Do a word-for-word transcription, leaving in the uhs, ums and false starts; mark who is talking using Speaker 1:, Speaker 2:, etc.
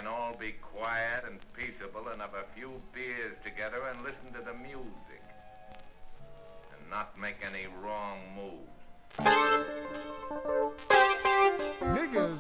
Speaker 1: all be quiet and peaceable and have a few beers together and listen to the music. And not make any wrong moves.
Speaker 2: Niggas